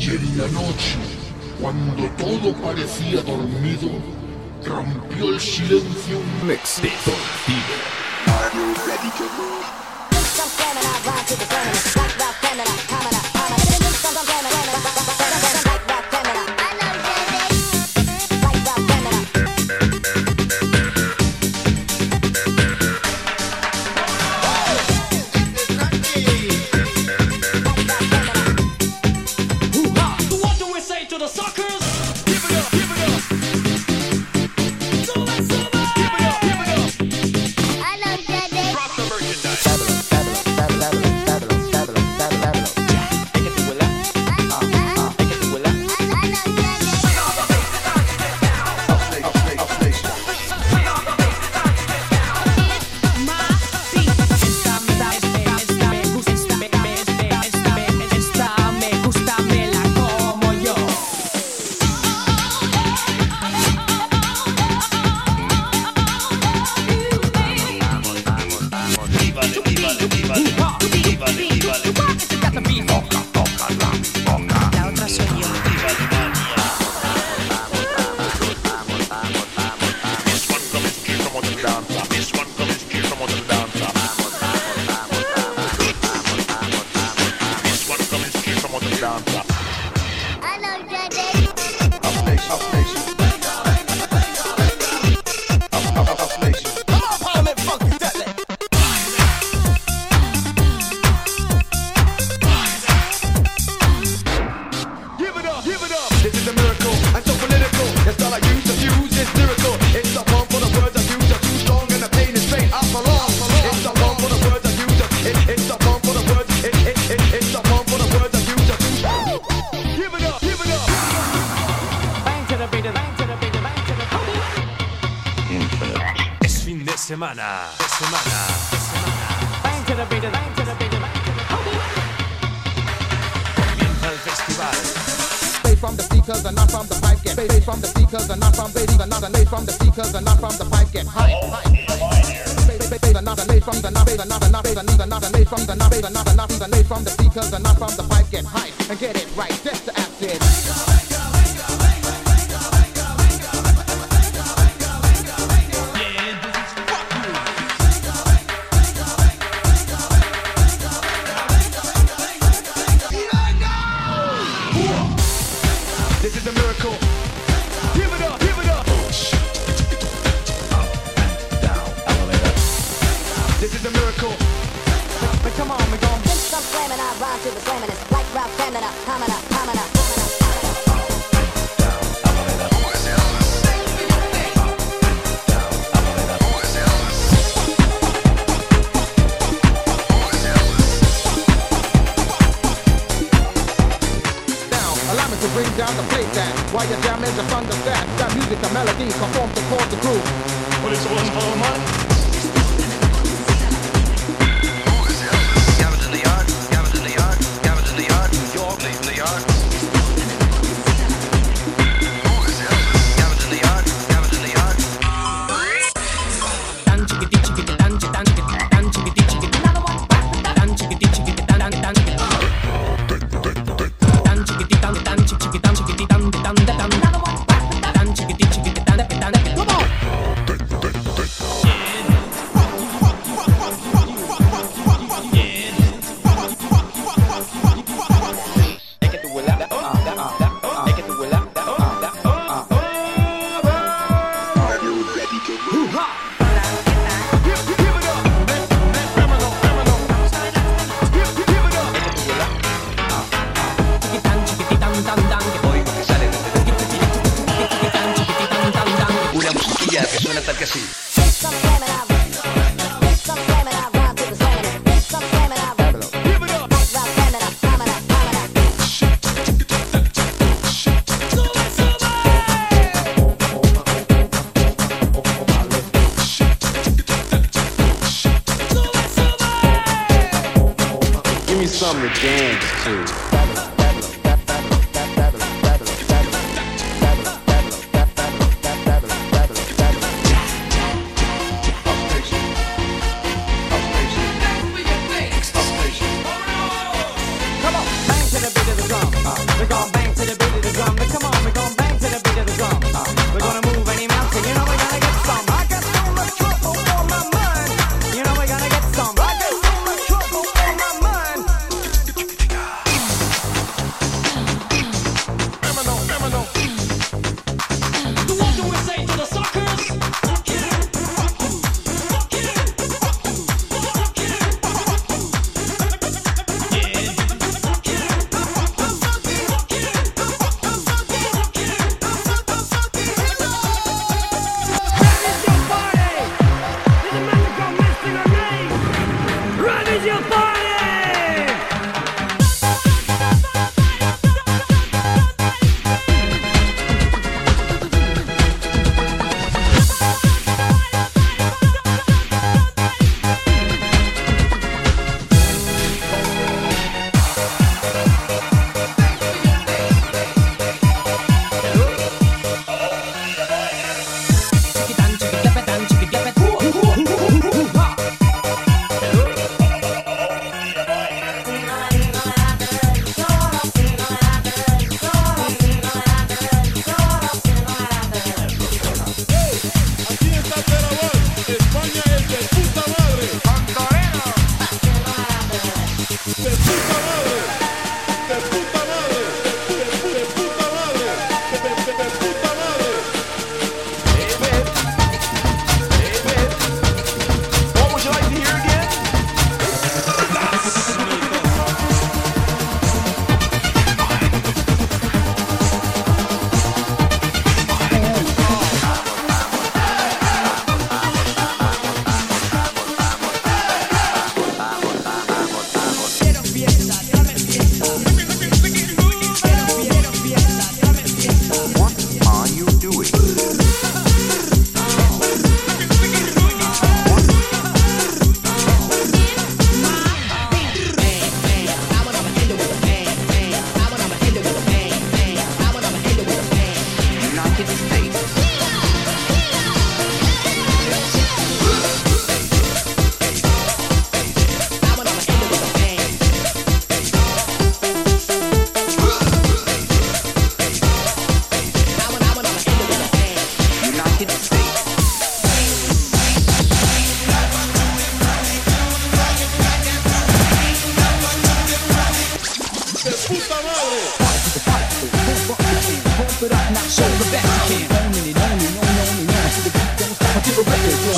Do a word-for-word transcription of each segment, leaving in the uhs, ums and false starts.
Y en la noche, cuando todo parecía dormido, rompió el silencio un Mixtape Semana, semana, semana. Bang to the beat, bang to the beat, bang to the beat. Comienza el festival. Bass from the speakers and not from the pipe get. Bass from the speakers and not from bass, not the bass from the speakers and not from the pipe get. High, high. Bass not the bass from the not bass, not the not bass, neither not the bass from the not bass, not the not the bass from the speakers and not from the pipe get. High and get it right. That's the acid. While you're jamming, just understand that music, the melody, conform to cause the groove. But it's all for mine. Gathered in the yard, gathered in the yard, gathered in the yard, New York, in the yard. Gathered in the yard, gathered in the yard. Dan chickity chickity dan dan dan chickity chickity dan dan chickity chickity dan dan dan dan chickity dan dan chickity dan chickity dan dan dan dan chickity chickity dan dan dan come on. Que suena tal que así. Give me something to dance to. Come on, bang to the beat of the drum. Uh, we're gonna bang.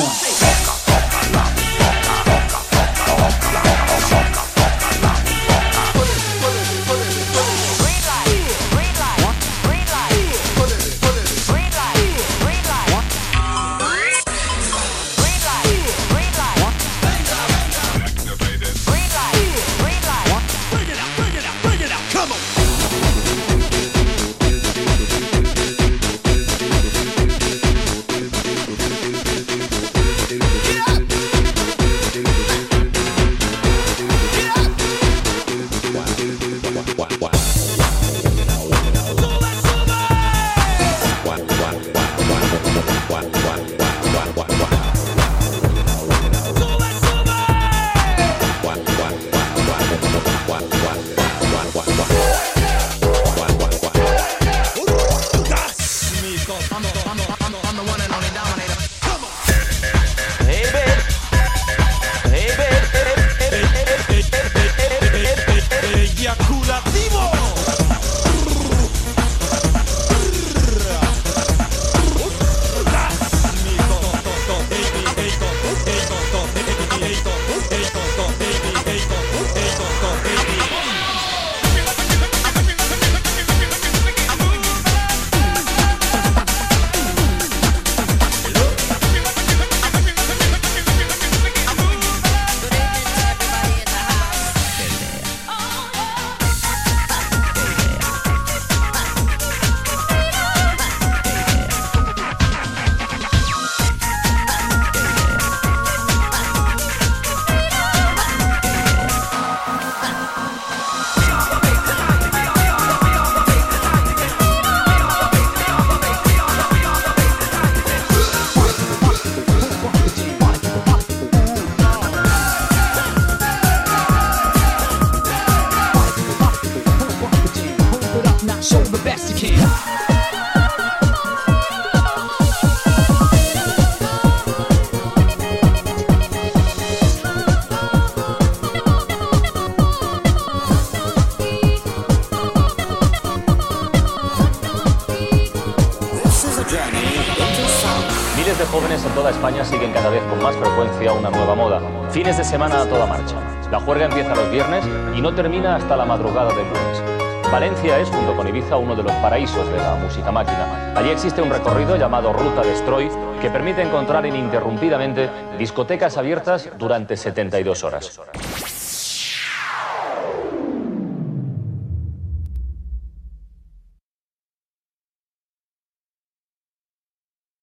Miles de jóvenes en toda España siguen cada vez con más frecuencia una nueva moda. Fines de semana a toda marcha. La juerga empieza los viernes y no termina hasta la madrugada del lunes. Valencia es, junto con Ibiza, uno de los paraísos de la música máquina. Allí existe un recorrido llamado Ruta Destroy que permite encontrar ininterrumpidamente discotecas abiertas durante setenta y dos horas.